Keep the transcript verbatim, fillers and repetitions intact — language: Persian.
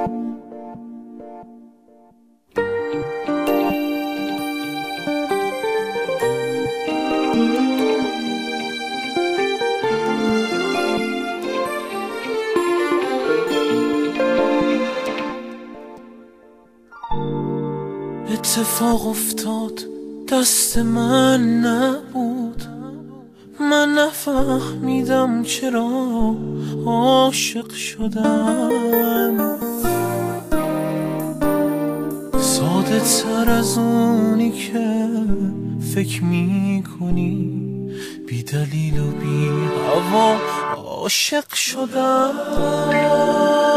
اتفاق افتاد دست من نبود، من نفهمیدم چرا عاشق شدم. ساده تر از اونی که فکر میکنی، بی دلیل و بی هوا عاشق شدم.